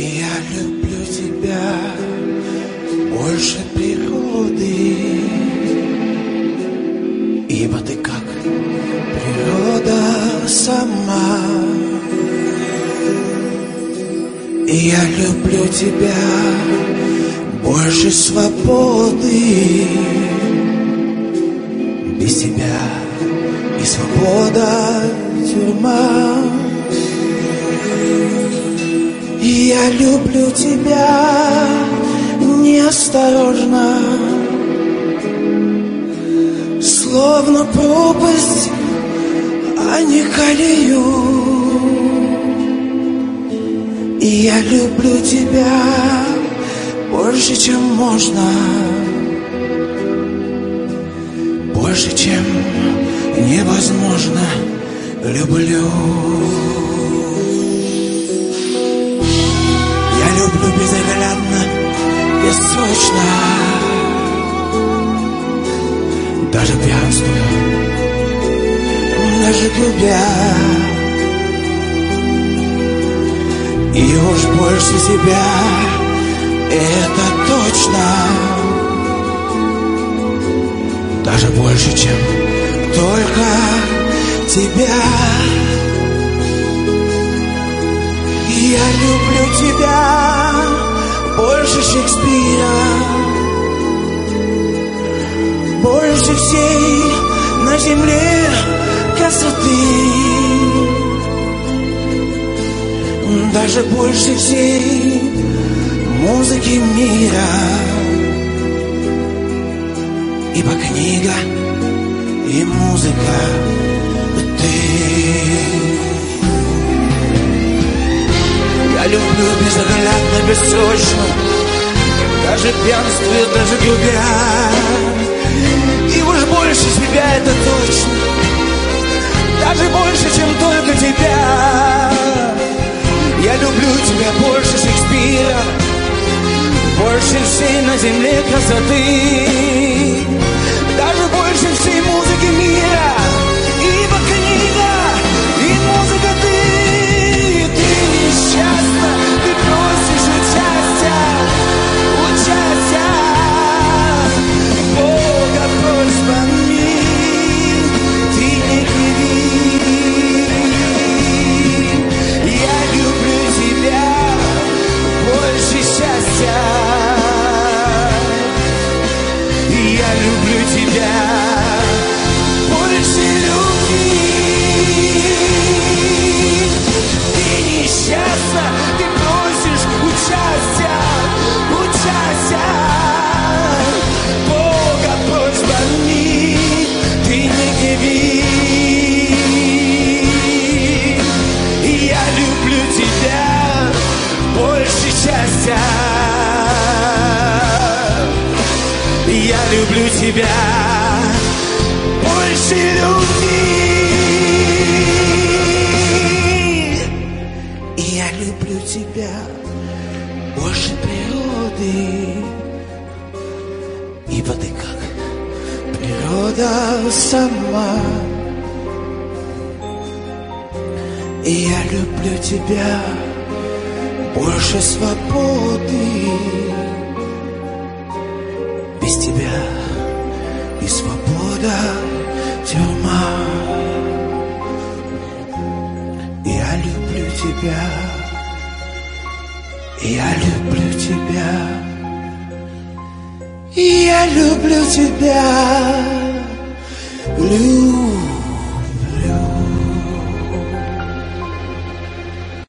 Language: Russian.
Я люблю тебя больше природы, ибо ты как природа сама. Я люблю тебя больше свободы, без тебя и свобода тюрьма. Я люблю тебя неосторожно, словно пропасть, а не колею. Я люблю тебя больше, чем можно, больше, чем невозможно. Люблю. Я люблю безоглядно, бессрочно, даже пьянствуя, даже любя. И уж больше себя, это точно, даже больше, чем только тебя. Я люблю тебя больше Шекспира, больше всей на земле красоты, даже больше всей музыки мира. Ибо книга и музыка — ты. Я люблю безоглядно, бессрочно, даже пьянствуя, даже любя. И уж больше себя, это точно, даже больше, чем только тебя. Я люблю тебя больше Шекспира, больше всей на земле красоты, даже больше всей музыки мира. Ибо книга и музыка — ты. Ты несчастна, ты просишь участия, участия. Бога просьба пойми, ты не греби. Я люблю тебя больше счастья. Я люблю тебя больше любви. Ты несчастна, ты просишь участия, участия. Бога просьба пойми, ты не греби. Я люблю тебя больше счастья. Я люблю тебя больше любви. Я люблю тебя больше природы, ибо ты как природа сама. Я люблю тебя больше свободы, без тебя и свобода тюрьма. Я люблю тебя, я люблю тебя, я люблю тебя, люблю.